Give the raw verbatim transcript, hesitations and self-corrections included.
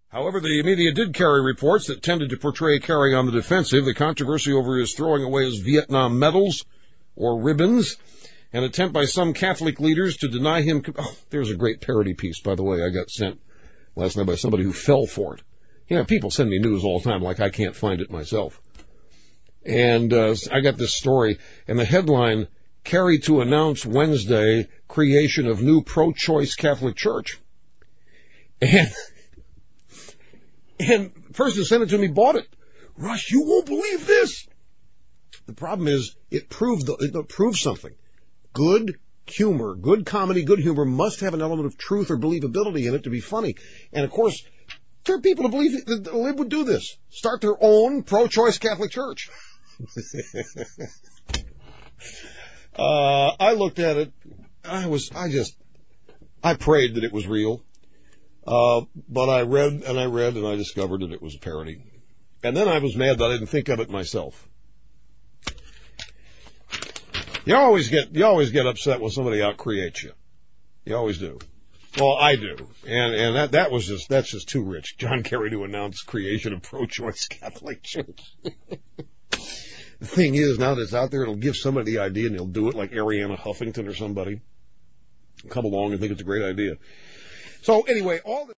However, the media did carry reports that tended to portray Kerry on the defensive. The controversy over his throwing away his Vietnam medals or ribbons, an attempt by some Catholic leaders to deny him. Oh, there's a great parody piece, by the way, I got sent last night by somebody who fell for it. You know, people send me news all the time like I can't find it myself. And uh, I got this story, and the headline, Kerry to announce Wednesday creation of new pro-choice Catholic Church. And... And the person who sent it to me bought it. Rush, you won't believe this. The problem is it proved the, it proves something. Good humor, good comedy, good humor must have an element of truth or believability in it to be funny. And, of course, there are people who believe that the lib would do this. Start their own pro-choice Catholic Church. uh, I looked at it. I was, I just, I prayed that it was real. Uh, but I read and I read and I discovered that it was a parody. And then I was mad that I didn't think of it myself. You always get, you always get upset when somebody out-creates you. You always do. Well, I do. And, and that, that was just, that's just too rich. John Kerry to announce creation of pro-choice Catholic Church. The thing is, now that it's out there, it'll give somebody the idea and they'll do it like Arianna Huffington or somebody. Come along and think it's a great idea. So anyway, all the